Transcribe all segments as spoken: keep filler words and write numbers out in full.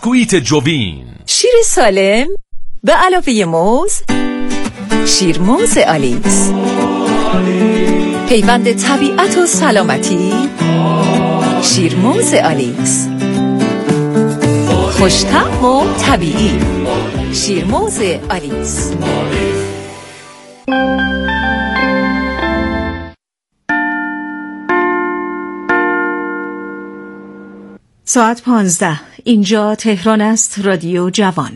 بسکویت جوین، شیر سالم به علاوه موز، شیر موز آلیس، پیوند طبیعت و سلامتی، شیر موز آلیس، خوش‌طعم و طبیعی، شیر موز آلیس. ساعت پانزده. اینجا تهران است. رادیو جوان.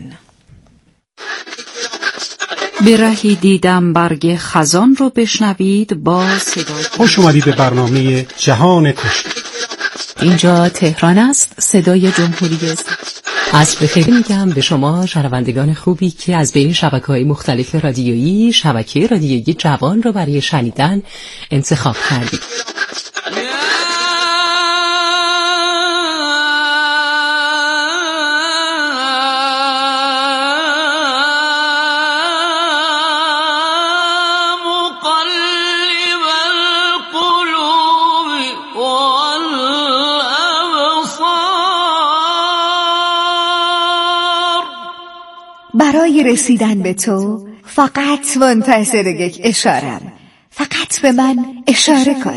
به رهی دیدم برگ خزان رو بشنوید با صدای. خوش اومدید به برنامه جهان کشتی. اینجا تهران است. صدای جمهوری اسلامی. از بخیر میگم به شما شنوندگان خوبی که از بین شبکه‌های مختلف رادیویی شبکه رادیویی جوان رو برای شنیدن انتخاب کردید. برای رسیدن به تو فقط منتظر یک اشارم. فقط به من اشاره کن.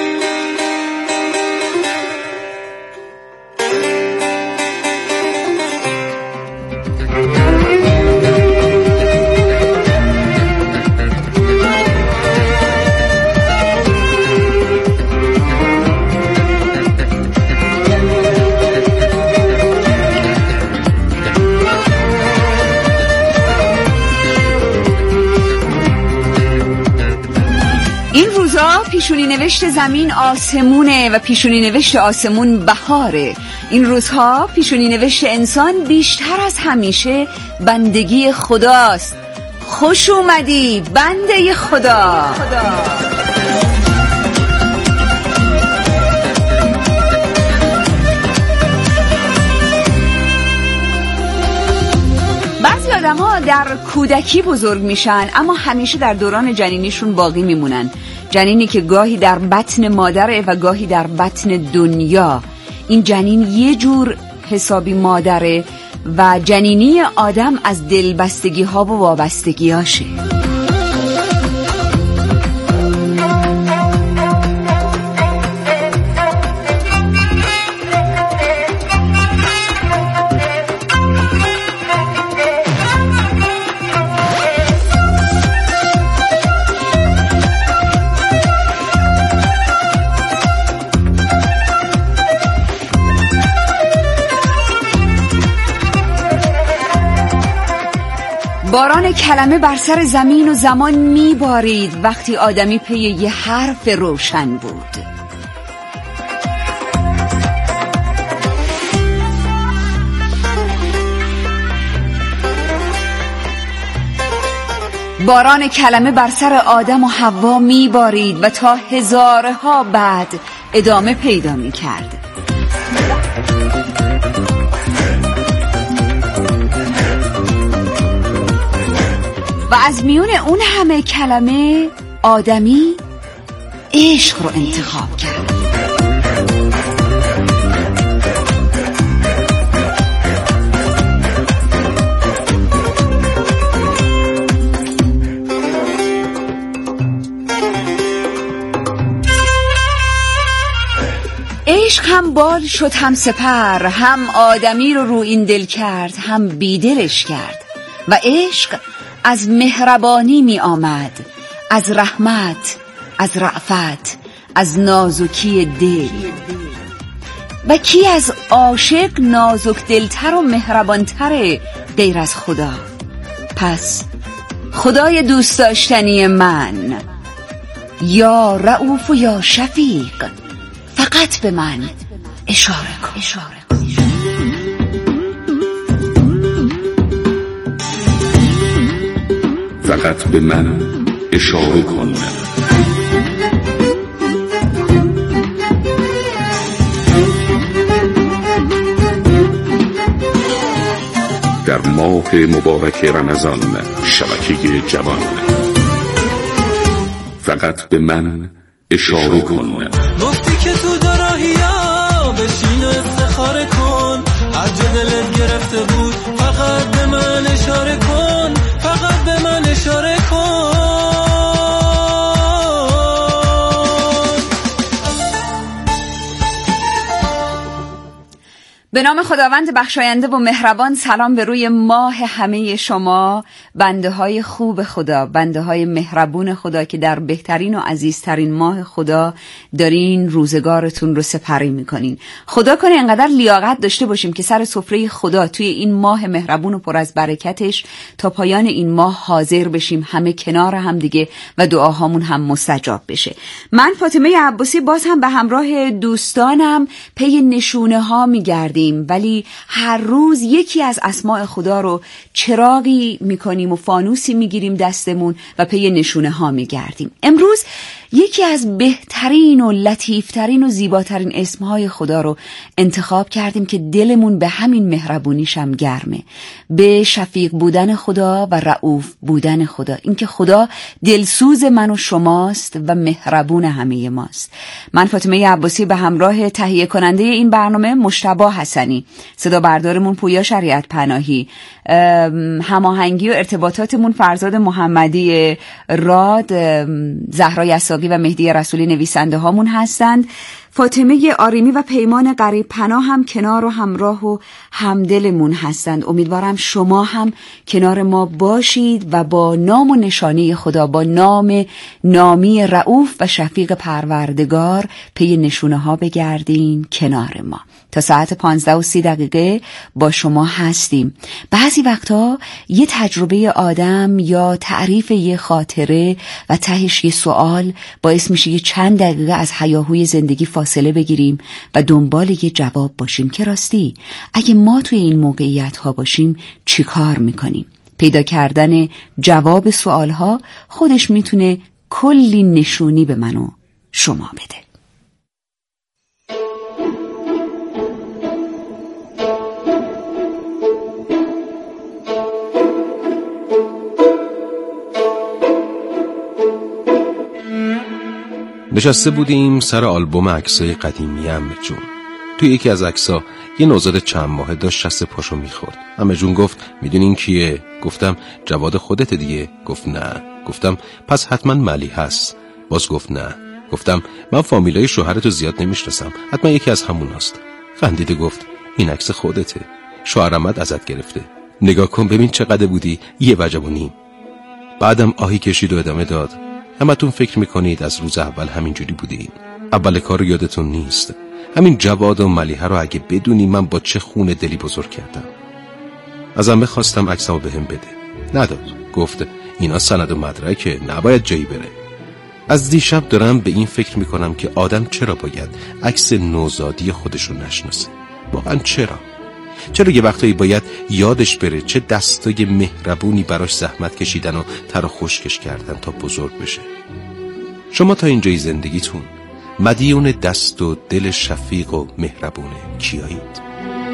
پیشونی نوشت زمین آسمونه و پیشونی نوشت آسمون بهاره. این روزها پیشونی نوشت انسان بیشتر از همیشه بندگی خداست. خوش اومدی بنده خدا. بعضی آدم ها در کودکی بزرگ میشن اما همیشه در دوران جنینیشون باقی میمونن. جنینی که گاهی در بطن مادره و گاهی در بطن دنیا. این جنین یه جور حسابی مادره و جنینی آدم از دلبستگی ها و وابستگی هاشه. باران کلمه بر سر زمین و زمان میبارید وقتی آدمی پی یه حرف روشن بود. باران کلمه بر سر آدم و حوا میبارید و تا هزارها بعد ادامه پیدا میکرد. و از میون اون همه کلمه آدمی عشق رو انتخاب کرد. عشق هم بال شد هم سپر، هم آدمی رو رو این دل کرد هم بیدلش کرد. و عشق از مهربانی می آمد، از رحمت، از رأفت، از نازکی دل. و کی از عاشق نازک دلتر و مهربانتره غیر از خدا؟ پس خدای دوست داشتنی من، یا رؤوف و یا شفیق، فقط به من اشاره کن. اشاره کن. فقط به من اشاره کن. در ماه مبارک رمضان شبکه جوان، فقط به من اشاره کن. گفتی که تو دراهی ها بشین و استخاره کن، هر جا دلت گرفت رفته بود. فقط به من اشاره کن، فقط به من اشاره کن. به نام خداوند بخشاینده و مهربان، سلام به روی ماه همه شما بنده های خوب خدا، بنده های مهربون خدا که در بهترین و عزیزترین ماه خدا دارین روزگارتون رو سپری میکنین. خدا کنه انقدر لیاقت داشته باشیم که سر سفره خدا توی این ماه مهربون و پر از برکتش تا پایان این ماه حاضر بشیم، همه کنار هم دیگه و دعاهامون هم مستجاب بشه. من فاطمه عباسی باز هم به همراه دوستانم پی نشونه ها میگردیم، ولی هر روز یکی از اسماء خدا رو چراغی میکنیم و فانوسی میگیریم دستمون و پی نشونه ها میگردیم. امروز یکی از بهترین و لطیفترین و زیباترین اسمهای خدا رو انتخاب کردیم که دلمون به همین مهربونیش هم گرمه، به شفیق بودن خدا و رؤوف بودن خدا، اینکه خدا دلسوز من و شماست و مهربون همه ماست. من فاطمه عباسی به همراه تهیه کننده این برنامه مجتبی حسنی، صدا بردارمون پویا شریعت پناهی، هماهنگی و ارتباطاتمون فرزاد محمدی راد، زهرا یساقی و مهدی رسولی نویسنده هامون هستند. فاطمه آریمی و پیمان قریب پناه هم کنار و همراه و همدلمون هستند. امیدوارم شما هم کنار ما باشید و با نام و نشانی خدا، با نام نامی رؤوف و شفیق پروردگار پی نشونه ها بگردین کنار ما. تا ساعت پانزده و سی دقیقه با شما هستیم. بعضی وقتا یه تجربه آدم یا تعریف یه خاطره و تهش یه سوال باعث میشه یه چند دقیقه از هیاهوی زندگی فاصله بگیریم و دنبال یه جواب باشیم که راستی اگه ما توی این موقعیت ها باشیم چی کار میکنیم؟ پیدا کردن جواب سوال ها خودش میتونه کلی نشونی به من و شما بده. نشسته بودیم سر آلبوم عکسای قدیمی عمه جون. توی یکی از عکسا یه نوزاد چند ماهه داشت شست پاشو میخورد. عمه جون گفت میدونین کیه؟ گفتم جواد خودت دیگه. گفت نه. گفتم پس حتما ملی هست. باز گفت نه. گفتم من فامیلای شوهرتو زیاد نمیشناسم، حتما یکی از هموناست. خندیده گفت این عکس خودته، شوهر احمد ازت گرفته، نگاه کن ببین چقدر بودی، یه وجب و نیم. بعدم آهی کشید و ادامه داد همتون فکر میکنید از روز اول همینجوری بودین. اول کار یادتون نیست. همین جواد و ملیحه رو اگه بدونی من با چه خون دلی بزرگ کردم. ازم بخواستم عکسمو بهم بده. نداد. گفت اینا سند و مدرکه، نباید جایی بره. از دیشب دارم به این فکر میکنم که آدم چرا باید عکس نوزادی خودشو نشناسه؟ واقعا چرا؟ چرا یه وقتایی باید یادش بره چه دستای مهربونی براش زحمت کشیدن و تر و خشکش کردن تا بزرگ بشه؟ شما تا اینجای زندگیتون مدیون دست و دل شفیق و مهربونه کیایید؟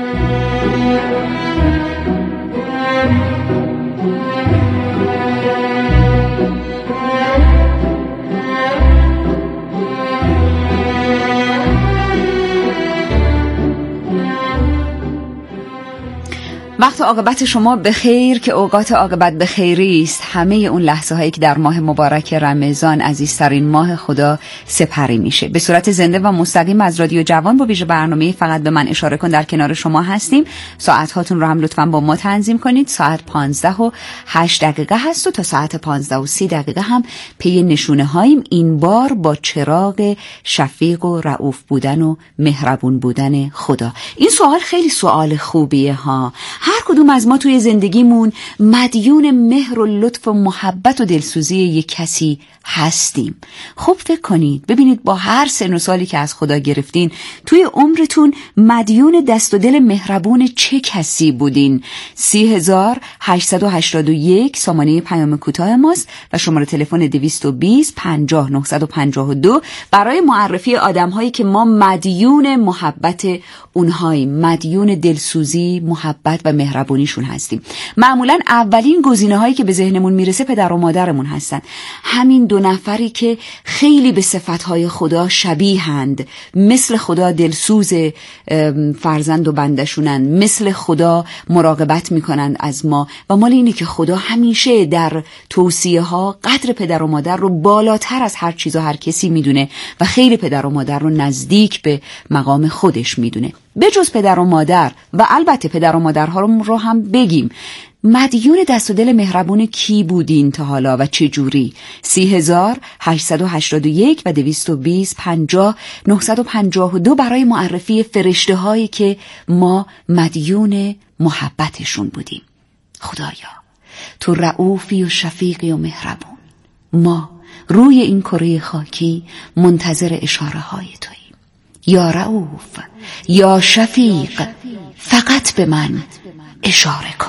وقت عاقبت شما بخیر که اوقات عاقبت بخیری است. همه اون لحظه هایی که در ماه مبارک رمضان عزیزترین ماه خدا سپری میشه. به صورت زنده و مستقیم از رادیو جوان با ویژه برنامه فقط به من اشاره کن در کنار شما هستیم. ساعت هاتون رو هم لطفاً با ما تنظیم کنید. ساعت پانزده و هشت دقیقه هست و تا ساعت پانزده و سی دقیقه هم پی نشونه هاییم، این بار با چراغ شفیق و رؤوف بودن و مهربون بودن خدا. این سوال خیلی سوال خوبیه ها. هر کدوم از ما توی زندگیمون مدیون مهر و لطف و محبت و دلسوزی یک کسی هستیم. خب فکر کنید ببینید با هر سن و سالی که از خدا گرفتین توی عمرتون مدیون دست و دل مهربون چه کسی بودین؟ سی هزار هشتصد و هشتاد و یک سامانه پیام کوتاه ماست و شماره تلفن دویست و بیست پنجاه نهصد و پنجاه و دو برای معرفی آدم هایی که ما مدیون محبت اونهاییم، مدیون دلسوزی، محبت و مهربونی مهربونیشون هستیم. معمولا اولین گزینه‌هایی که به ذهنمون میرسه پدر و مادرمون هستن. همین دو نفری که خیلی به صفتهای خدا شبیهند، مثل خدا دلسوز فرزند و بندشونن، مثل خدا مراقبت میکنن از ما و مال اینه که خدا همیشه در توصیه ها قدر پدر و مادر رو بالاتر از هر چیز و هر کسی میدونه و خیلی پدر و مادر رو نزدیک به مقام خودش میدونه. به جز پدر و مادر و البته پدر و مادرها رو هم بگیم، مدیون دست و دل مهربون کی بودین تا حالا و چه جوری؟ سی هزار هشتصد و هشتاد و یک و دویست و بیست پنجاه نهصد و پنجاه و دو برای معرفی فرشته هایی که ما مدیون محبتشون بودیم. خدایا تو رؤوفی و شفیقی و مهربون، ما روی این کره خاکی منتظر اشاره های توییم. یا رؤوف، یا شفیق، فقط به من اشاره کن.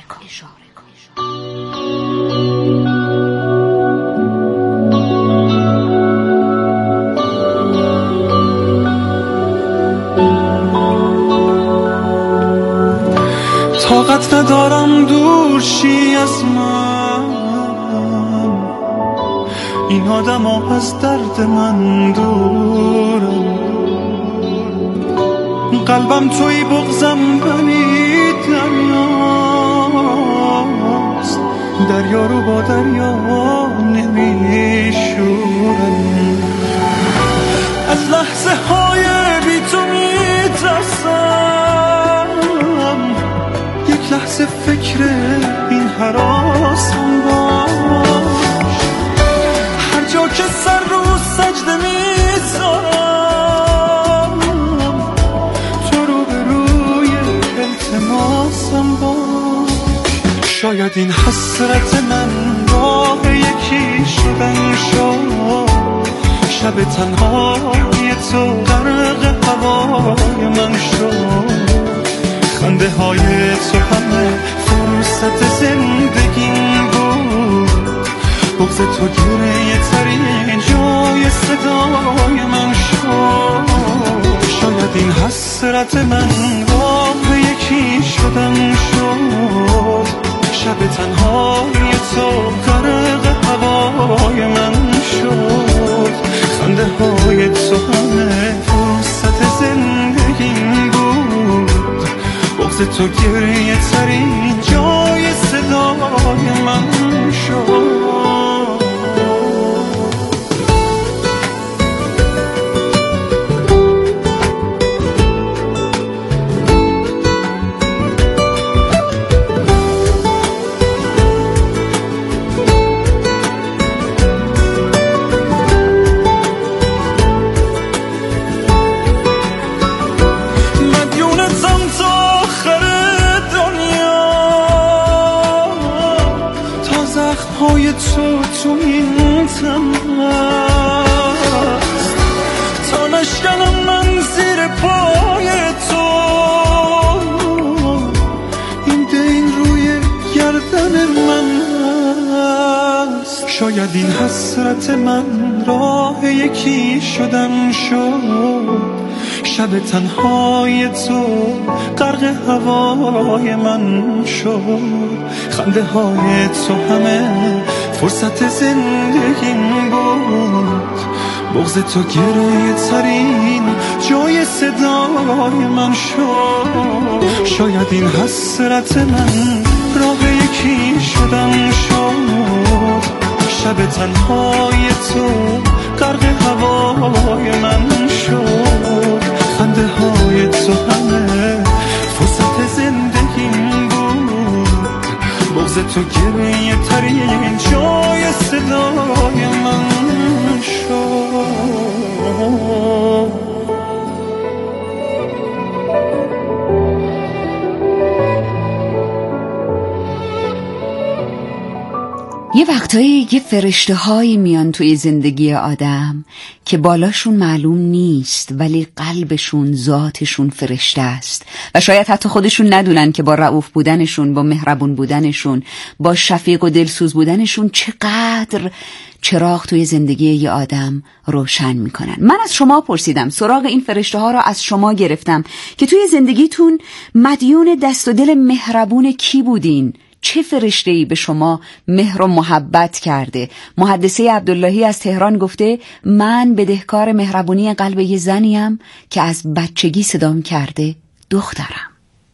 طاقت ندارم دور شی از من، این آدم ها از درد من دورم، قلبم توی بغزم بلی دریاست، دریا رو با دریا نمیشورم، از لحظه های بی تو میترسم، یک لحظه فکر این حراسم باش، هر جا که سر رو سجده میذارم، تو رو به روی التماسم باش. شاید این حسرت من راه یکی شدن شد، شب تنهای تو غرق هوای من شد، خنده های تو همه فرصت زندگیم بود، بغض تو گریه ترین جای صدای من شد. شاید این حسرت من راه یکی شدن شد، شب تنهای تو غرق هوای من شد، خنده های تو همه فرصت زندگیم بود، بغض تو گریه ترین جای صدای من شد. های تو تو این تن هست، تا نشکنم من زیر پای تو، این دین روی گردن من هست. شاید این حسرت من راه یکی شدن شد، شب تنهای تو غرق هوای من شد، خنده های تو همه فرصت زندگیم بود، بغض تو گریه ترین جای صدای من شد. شاید این حسرت من راه یکی شدن شد، شب تنهای تو غرق هوای من شد، خنده های تو همه فرصت زندگیم بود، بغض تو گریه ترین جای صدای من شد. یه وقتایی یه فرشته هایی میان توی زندگی آدم که بالاشون معلوم نیست ولی قلبشون ذاتشون فرشته است و شاید حتی خودشون ندونن که با رئوف بودنشون، با مهربون بودنشون، با شفیق و دلسوز بودنشون چقدر چراغ توی زندگی یه آدم روشن میکنن. من از شما پرسیدم، سراغ این فرشته ها رو از شما گرفتم که توی زندگیتون مدیون دست و دل مهربون کی بودین؟ چه فرشته‌ای به شما مهر و محبت کرده؟ محدثه عبداللهی از تهران گفته من بدهکار مهربونی قلب یه زنیم که از بچگی صدام کرده دخترم.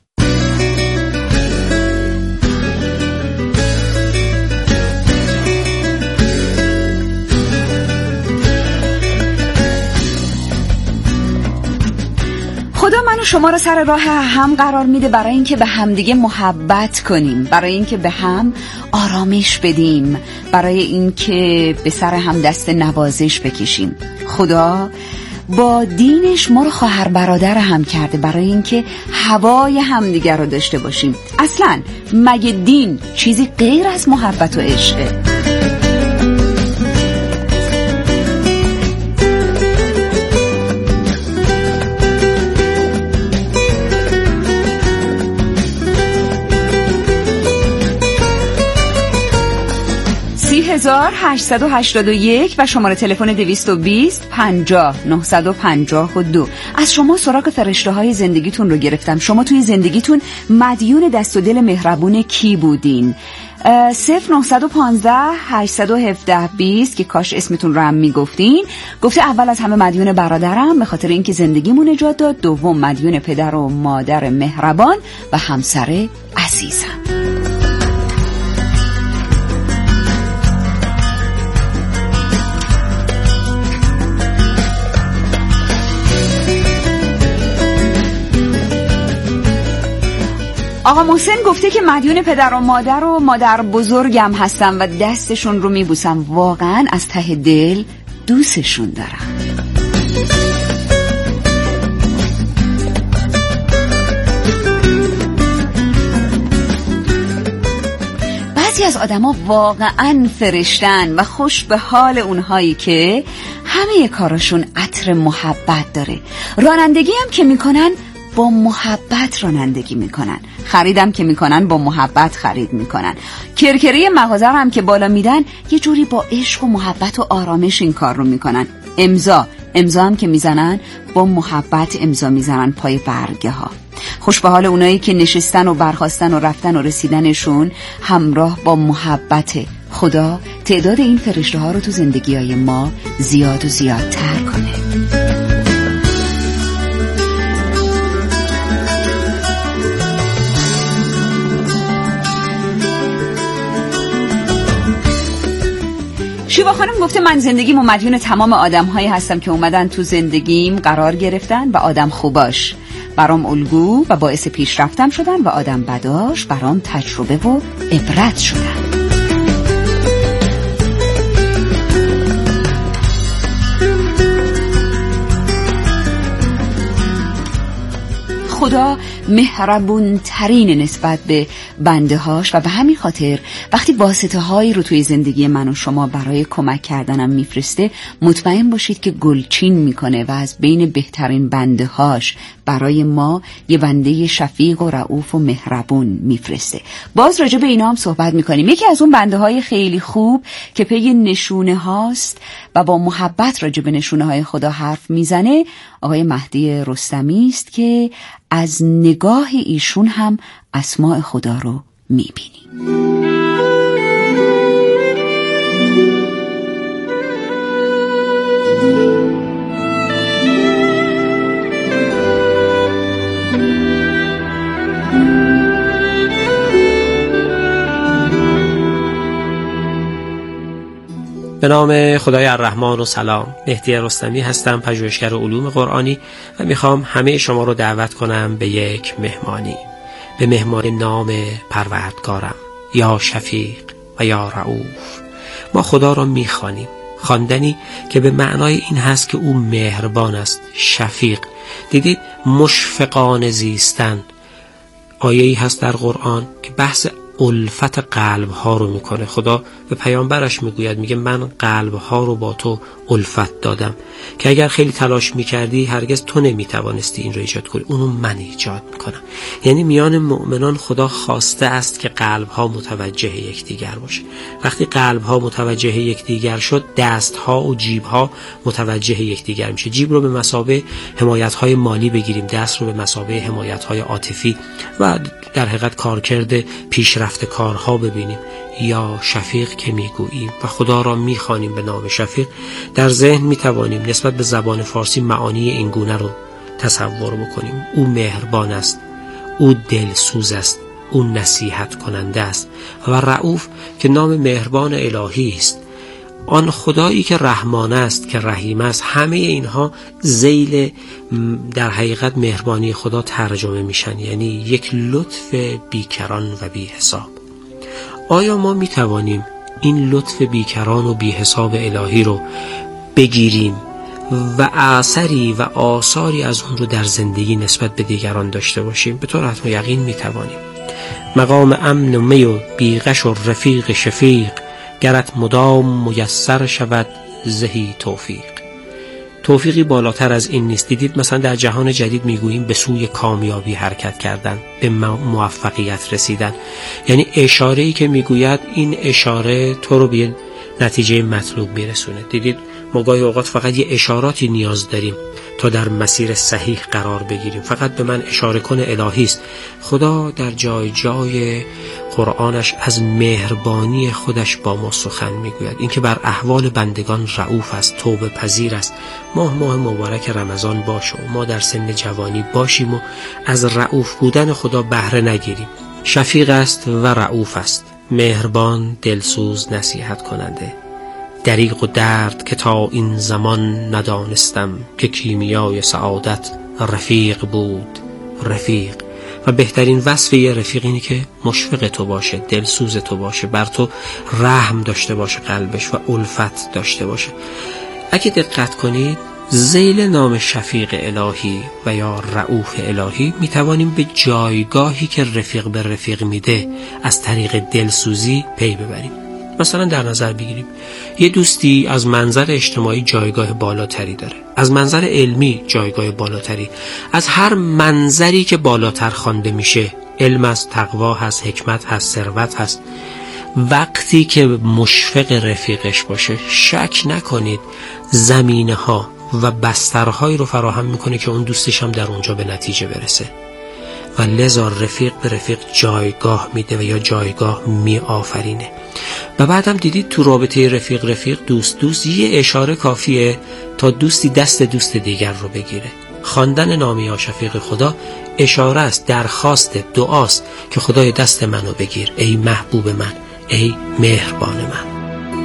خدا من و شما رو سر راه هم قرار میده برای اینکه به همدیگه محبت کنیم، برای اینکه به هم آرامش بدیم، برای اینکه به سر هم دست نوازش بکشیم. خدا با دینش ما رو خواهر برادر هم کرده برای اینکه هوای همدیگه رو داشته باشیم. اصلاً مگه دین چیزی غیر از محبت و عشقه؟ هزار هشتصد و هشتاد و یک و شماره تلفن دویست و بیست پنجاه نهصد و پنجاه و دو. از شما سراغ فرشته های زندگیتون رو گرفتم. شما توی زندگیتون مدیون دست و دل مهربون کی بودین؟ صفر نهصد و پانزده هشتصد و هفده بیست که کاش اسمتون رو هم میگفتین. گفته اول از همه مدیون برادرم به خاطر اینکه زندگیمون نجات داد، دوم مدیون پدر و مادر مهربان و همسر عزیزم. آقا محسن گفته که مدیون پدر و مادر و مادر بزرگم هستم و دستشون رو میبوسم، واقعا از ته دل دوستشون دارم. بعضی از آدم ها واقعا فرشتن و خوش به حال اونهایی که همه کاراشون عطر محبت داره. رانندگی هم که میکنن با محبت رانندگی میکنن، خریدم که میکنن با محبت خرید میکنن، کرکری مغازه هم که بالا میدن یه جوری با عشق و محبت و آرامش این کار رو میکنن. امضا امضا هم که میزنن با محبت امضا میزنن پای برگه ها. خوش به حال اونایی که نشستن و برخاستن و رفتن و رسیدنشون همراه با محبت. خدا تعداد این فرشته ها رو تو زندگی های ما زیاد و زیادتر کنه. شیوا خانم گفته من زندگیم و مدیون تمام آدم هایی هستم که اومدن تو زندگیم قرار گرفتن و آدم خوباش برام الگو و باعث پیشرفتم شدن و آدم بداش برام تجربه و عبرت شدن. خدا مهربون ترین نسبت به بنده هاش و به همین خاطر وقتی واسطه هایی رو توی زندگی من و شما برای کمک کردنم میفرسته، مطمئن باشید که گلچین میکنه و از بین بهترین بنده هاش برای ما یه بنده شفیق و رئوف و مهربون میفرسته. باز راجع به اینا هم صحبت میکنیم. یکی از اون بنده های خیلی خوب که پی نشونه هاست و با محبت راجع به نشونه های خدا حرف میزنه آقای مهدی رستمی است که از نگاه ایشون هم اسماء خدا رو میبینیم. به نام خدای الرحمن و سلام. مهدی رستمی هستم، پژوهشگر علوم قرآنی و میخوام همه شما رو دعوت کنم به یک مهمانی، به مهمان نام پروردگارم، یا شفیق و یا رؤوف. ما خدا رو میخوانیم، خواندنی که به معنای این هست که او مهربان است. شفیق، دیدید مشفقان زیستن. آیه‌ای هست در قرآن که بحث الفت قلب ها رو میکنه. خدا به پیامبرش میگوید، میگه من قلب ها رو با تو الفت دادم که اگر خیلی تلاش میکردی هرگز تو نمیتوانستی این رو ایجاد کنی، اونو من ایجاد میکنم. یعنی میان مؤمنان خدا خواسته است که قلب ها متوجه یکدیگر باشه. وقتی قلب ها متوجه یکدیگر شد، دست ها و جیب ها متوجه یکدیگر میشه. جیب رو به مثابه حمایت های مالی بگیریم، دست رو به مثابه حمایت های عاطفی و در حقیقت کارکرد پیشرفت کارها ببینیم. یا شفیق که میگوییم و خدا را میخوانیم به نام شفیق، در ذهن میتوانیم نسبت به زبان فارسی معانی این گونه رو تصور بکنیم. او مهربان است، او دلسوز است، او نصیحت کننده است. و رؤوف که نام مهربان الهی است، آن خدایی که رحمان است، که رحیم است. همه اینها ذیل در حقیقت مهربانی خدا ترجمه میشن، یعنی یک لطف بیکران و بی حساب. آیا ما میتوانیم این لطف بیکران و بی حساب الهی رو بگیریم و اثری و آثاری از اون رو در زندگی نسبت به دیگران داشته باشیم؟ به طور حتم یقین میتوانیم. مقام امن و می و بیغش و رفیق شفیق، گرت مدام میسر شود زهی توفیق. توفیقی بالاتر از این نیست. دیدید مثلا در جهان جدید میگوییم به سوی کامیابی حرکت کردن، به موفقیت رسیدن. یعنی اشاره‌ای که میگوید این اشاره تو رو به نتیجه مطلوب میرسونه. دیدید ما گاهی اوقات فقط یه اشاراتی نیاز داریم تا در مسیر صحیح قرار بگیریم. فقط به من اشاره کنه الهی است. خدا در جای جای قرآنش از مهربانی خودش با ما سخن میگوید. اینکه بر احوال بندگان رؤوف است، توبه پذیر است. ماه ماه مبارک رمضان باشه و ما در سن جوانی باشیم و از رؤوف بودن خدا بهره نگیریم. شفیق است و رؤوف است، مهربان، دلسوز، نصیحت کننده. دریغ و درد که تا این زمان ندانستم، که کیمیای سعادت رفیق بود رفیق. و بهترین وصف یه رفیق اینه که مشفق تو باشه، دلسوز تو باشه، بر تو رحم داشته باشه قلبش و الفت داشته باشه. اگه دقت کنید ذیل نام شفیق الهی و یا رؤوف الهی میتوانیم به جایگاهی که رفیق به رفیق میده از طریق دلسوزی پی ببریم. مثلا در نظر بگیریم یه دوستی از منظر اجتماعی جایگاه بالاتری داره، از منظر علمی جایگاه بالاتری، از هر منظری که بالاتر خوانده میشه، علم است، تقوا هست، حکمت هست، ثروت هست. وقتی که مشفق رفیقش باشه، شک نکنید زمینه ها و بسترهایی رو فراهم میکنه که اون دوستش هم در اونجا به نتیجه برسه. و لذا رفیق به رفیق جایگاه میده و یا جایگاه می آفرینه. و بعدم دیدید تو رابطه رفیق رفیق، دوست دوست، یه اشاره کافیه تا دوستی دست دوست دیگر رو بگیره. خواندن نام یا شفیق خدا اشاره است، درخواست، دعاست که خدای دست منو بگیر، ای محبوب من، ای مهربان من.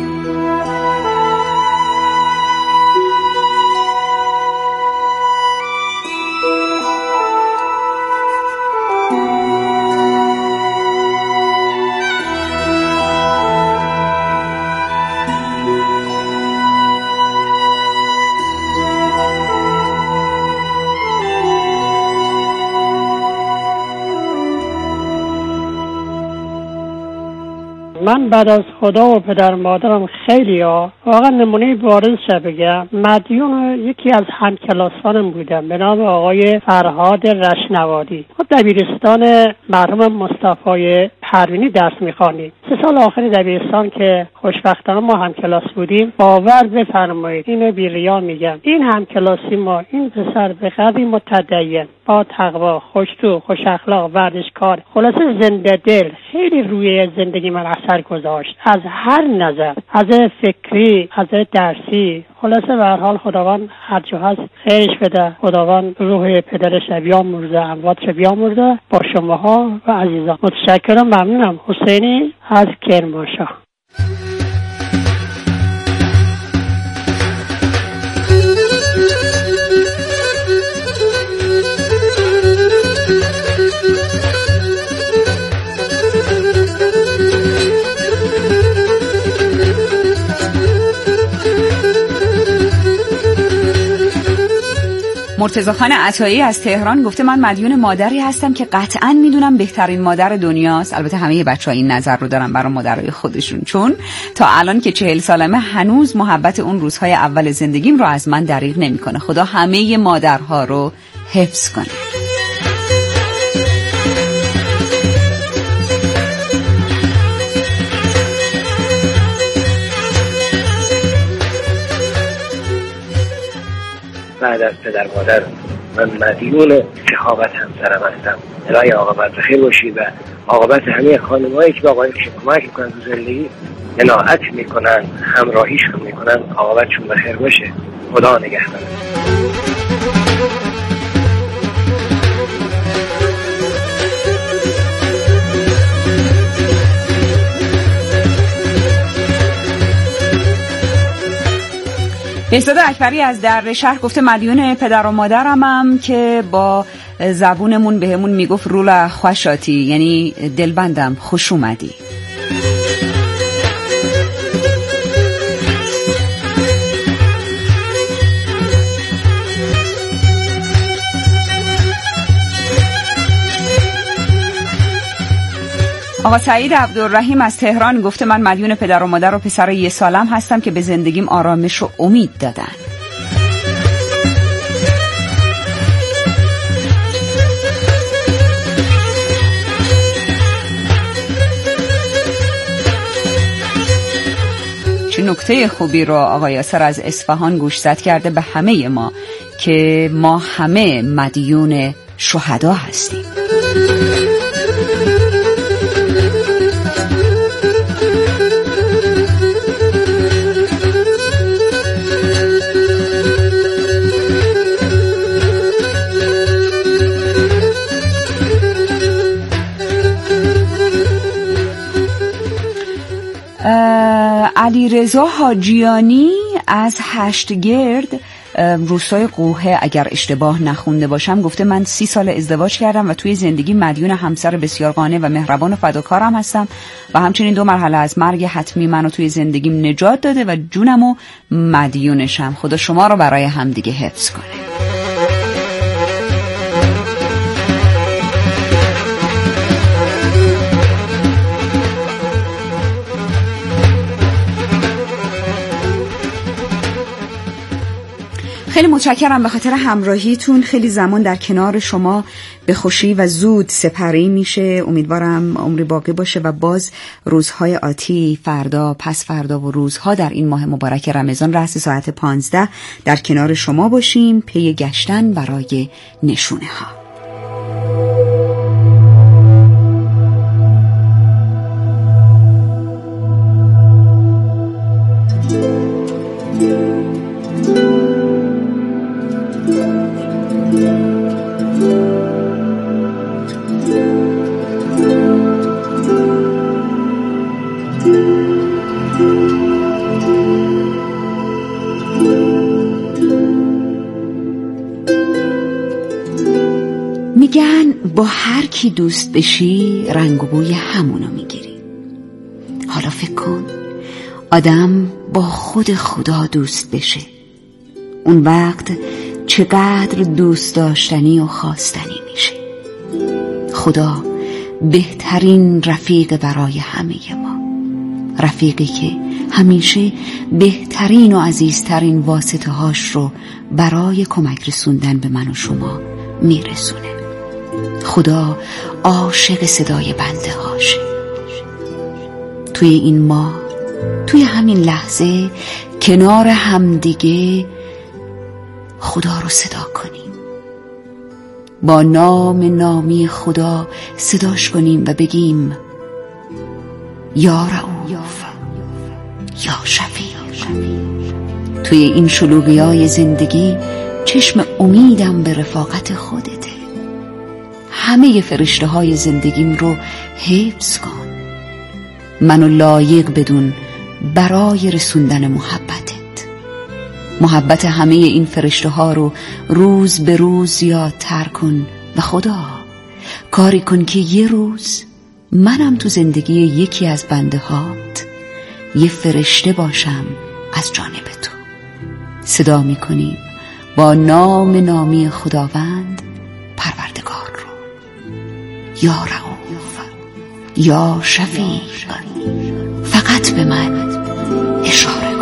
من بعد از خدا و پدر مادرم خیلی ها واقعا نمونه بارز شد بگم، مدیون یکی از همکلاسانم بودم به نام آقای فرهاد رشنوادی. خب دبیرستان مرحوم مصطفی پروینی درس میخوانیم. سه سال آخر دبیرستان که خوشبختانه ما همکلاس بودیم، باور بفرمایید اینو بی ریا میگم، این همکلاسی ما، این پسر به قدری متدین، با تقوا، خوش‌تو، خوش اخلاق، ورزشکار، خلاصه زنده دل، خیلی روی زندگی من اثر گذاشت از هر نظر، از فکری، از درسی. خلاصه به هر حال خداوند هر جا هست خیرش بده، خداوند روح پدرش بیامرزه، امواتش بیامرزه. با شماها و عزیزان متشکرم، ممنونم. حسینی از کرمانشاه. مرتضی خان عطایی از تهران گفته من مدیون مادری هستم که قطعاً میدونم بهترین مادر دنیاست. البته همه بچه‌ها این نظر رو دارن برای مادرای خودشون، چون تا الان که چهل سالمه هنوز محبت اون روزهای اول زندگیم رو از من دریغ نمیکنه. خدا همه مادرها رو حفظ کنه. بعد از پدر مادر من مدیون شهابت همسرم هستم. الهی عاقبت بخیر باشی و عاقبت همه خانم‌هایی که با آقایون که کمک میکنن تو زندگی، قناعت میکنن، همراهیشون میکنن، عاقبتشون بخیر باشه. خدا نگهدار. بهزاد اکبری از در شهر گفته مدیون پدر و مادرمم که با زبونمون بهمون میگفت رولا خوشاتی، یعنی دلبندم، خوش اومدی. آقا سعید عبدالرحیم از تهران گفته من مدیون پدر و مادر و پسر یه سالم هستم که به زندگیم آرامش و امید دادن. چه نکته خوبی رو آقا یاسر از اصفهان گوشزد کرده به همه ما که ما همه مدیون شهدا هستیم. علیرضا حاجیانی از هشتگرد روستای قوهه اگر اشتباه نخونده باشم گفته من سی سال ازدواج کردم و توی زندگی مدیون همسر بسیار قانع و مهربان و فداکارم هستم و همچنین دو مرحله از مرگ حتمی منو توی زندگیم نجات داده و جونمو مدیونشم. خدا شما رو برای همدیگه حفظ کنه. خیلی متشکرم به خاطر همراهیتون. خیلی زمان در کنار شما به خوشی و زود سپری میشه. امیدوارم عمری باقی باشه و باز روزهای آتی، فردا، پس فردا و روزها در این ماه مبارک رمضان رأس ساعت پانزده در کنار شما باشیم پی گشتن برای نشونه ها. میگن با هر کی دوست بشی رنگ و بوی همونو میگیری. حالا فکر کن آدم با خود خدا دوست بشه، اون وقت چقدر دوست داشتنی و خواستنی میشه. خدا بهترین رفیق برای همه ما، رفیقی که همیشه بهترین و عزیزترین واسطه هاش رو برای کمک رسوندن به من و شما میرسونه. خدا عاشق صدای بنده هاشه. توی این ماه، توی همین لحظه کنار همدیگه خدا رو صدا کنیم، با نام نامی خدا صداش کنیم و بگیم یا رؤوف، یا شفیع. توی این شلوغیای زندگی چشم امیدم به رفاقت خودته. همه فرشته های زندگیم رو حفظ کن، منو لایق بدون برای رسوندن محبتت. محبت همه این فرشته ها رو روز به روز زیادتر کن و خدا کاری کن که یه روز منم تو زندگی یکی از بنده هات یه فرشته باشم از جانب تو. صدا میکنیم با نام نامی خداوند پروردگار رو. یا رؤوف، یا شفیق، فقط به من اشاره